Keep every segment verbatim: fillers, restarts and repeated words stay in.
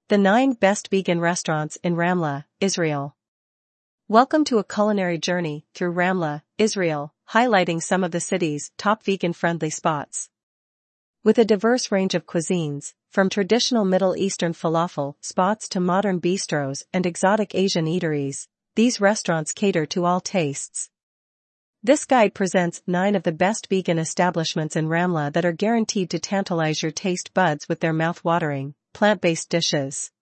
The nine Best Vegan Restaurants in Ramla, Israel. Welcome to a culinary journey through Ramla, Israel, highlighting some of the city's top vegan-friendly spots. With a diverse range of cuisines, from traditional Middle Eastern falafel spots to modern bistros and exotic Asian eateries, these restaurants cater to all tastes. This guide presents nine of the best vegan establishments in Ramla that are guaranteed to tantalize your taste buds with their mouth-watering, plant-based dishes.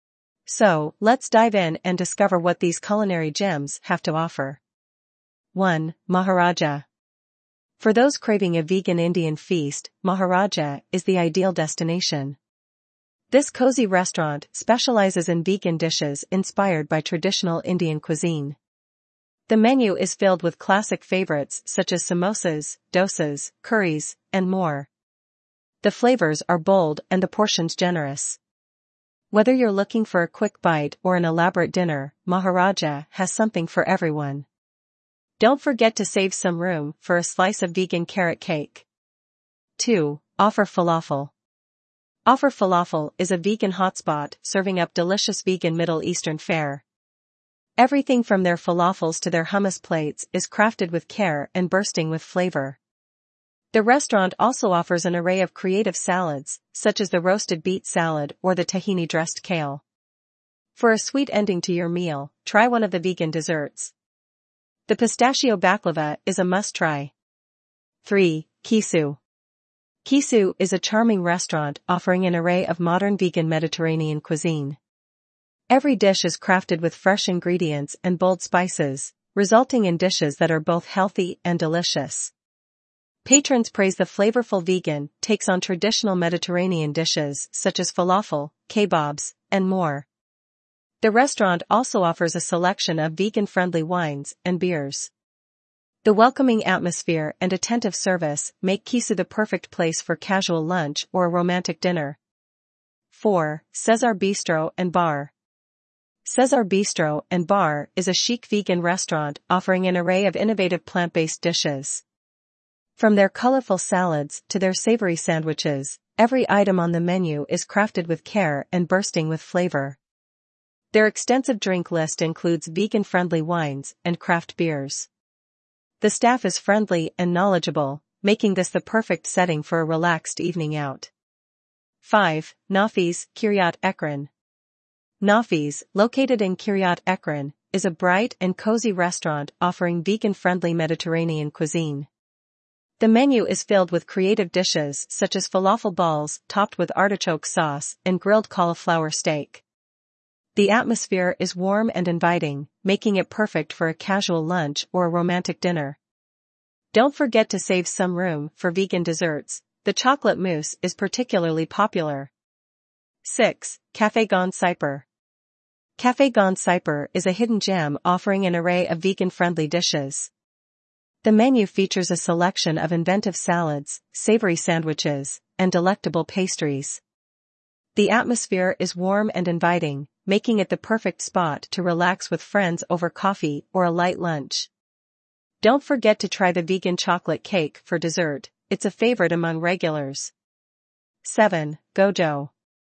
So, let's dive in and discover what these culinary gems have to offer. one. Maharaja. For those craving a vegan Indian feast, Maharaja is the ideal destination. This cozy restaurant specializes in vegan dishes inspired by traditional Indian cuisine. The menu is filled with classic favorites such as samosas, dosas, curries, and more. The flavors are bold and the portions generous. Whether you're looking for a quick bite or an elaborate dinner, Maharaja has something for everyone. Don't forget to save some room for a slice of vegan carrot cake. two. Offer Falafel. Offer Falafel is a vegan hotspot serving up delicious vegan Middle Eastern fare. Everything from their falafels to their hummus plates is crafted with care and bursting with flavor. The restaurant also offers an array of creative salads, such as the roasted beet salad or the tahini-dressed kale. For a sweet ending to your meal, try one of the vegan desserts. The pistachio baklava is a must-try. three. Kisu. Kisu is a charming restaurant offering an array of modern vegan Mediterranean cuisine. Every dish is crafted with fresh ingredients and bold spices, resulting in dishes that are both healthy and delicious. Patrons praise the flavorful vegan takes on traditional Mediterranean dishes such as falafel, kebabs, and more. The restaurant also offers a selection of vegan-friendly wines and beers. The welcoming atmosphere and attentive service make Kisu the perfect place for casual lunch or a romantic dinner. four. Cesar Bistro and Bar. Cesar Bistro and Bar is a chic vegan restaurant offering an array of innovative plant-based dishes. From their colorful salads to their savory sandwiches, every item on the menu is crafted with care and bursting with flavor. Their extensive drink list includes vegan-friendly wines and craft beers. The staff is friendly and knowledgeable, making this the perfect setting for a relaxed evening out. five. Nafis, Kiryat Ekron. Nafis, located in Kiryat Ekron, is a bright and cozy restaurant offering vegan-friendly Mediterranean cuisine. The menu is filled with creative dishes such as falafel balls topped with artichoke sauce and grilled cauliflower steak. The atmosphere is warm and inviting, making it perfect for a casual lunch or a romantic dinner. Don't forget to save some room for vegan desserts. The chocolate mousse is particularly popular. six. Café Gon Cyper. Café Gon Cyper is a hidden gem offering an array of vegan-friendly dishes. The menu features a selection of inventive salads, savory sandwiches, and delectable pastries. The atmosphere is warm and inviting, making it the perfect spot to relax with friends over coffee or a light lunch. Don't forget to try the vegan chocolate cake for dessert, it's a favorite among regulars. seven. Gojo.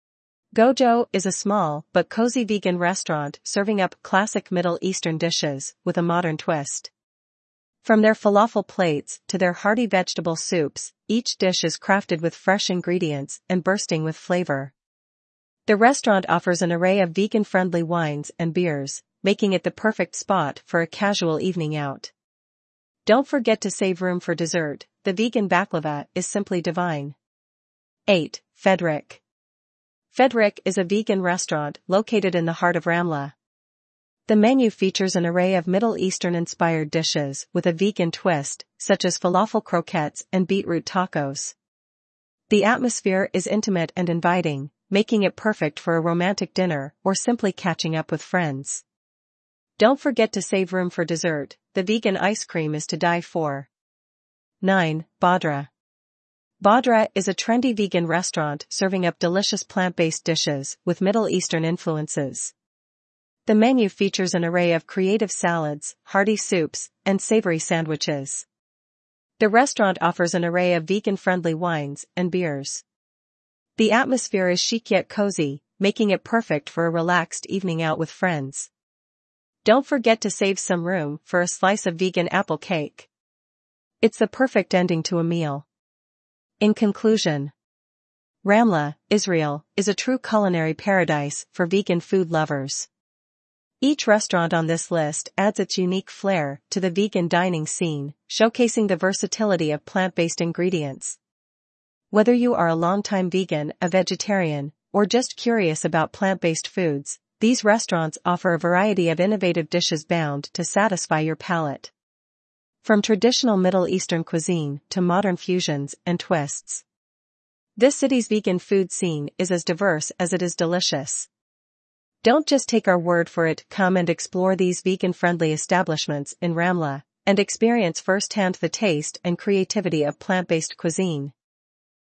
Gojo is a small but cozy vegan restaurant serving up classic Middle Eastern dishes with a modern twist. From their falafel plates to their hearty vegetable soups, each dish is crafted with fresh ingredients and bursting with flavor. The restaurant offers an array of vegan-friendly wines and beers, making it the perfect spot for a casual evening out. Don't forget to save room for dessert, the vegan baklava is simply divine. eight. Fedrik. Fedrik is a vegan restaurant located in the heart of Ramla. The menu features an array of Middle Eastern-inspired dishes with a vegan twist, such as falafel croquettes and beetroot tacos. The atmosphere is intimate and inviting, making it perfect for a romantic dinner or simply catching up with friends. Don't forget to save room for dessert, the vegan ice cream is to die for. nine. Badra. Badra is a trendy vegan restaurant serving up delicious plant-based dishes with Middle Eastern influences. The menu features an array of creative salads, hearty soups, and savory sandwiches. The restaurant offers an array of vegan-friendly wines and beers. The atmosphere is chic yet cozy, making it perfect for a relaxed evening out with friends. Don't forget to save some room for a slice of vegan apple cake. It's the perfect ending to a meal. In conclusion, Ramla, Israel, is a true culinary paradise for vegan food lovers. Each restaurant on this list adds its unique flair to the vegan dining scene, showcasing the versatility of plant-based ingredients. Whether you are a longtime vegan, a vegetarian, or just curious about plant-based foods, these restaurants offer a variety of innovative dishes bound to satisfy your palate. From traditional Middle Eastern cuisine to modern fusions and twists, this city's vegan food scene is as diverse as it is delicious. Don't just take our word for it, come and explore these vegan-friendly establishments in Ramla, and experience firsthand the taste and creativity of plant-based cuisine.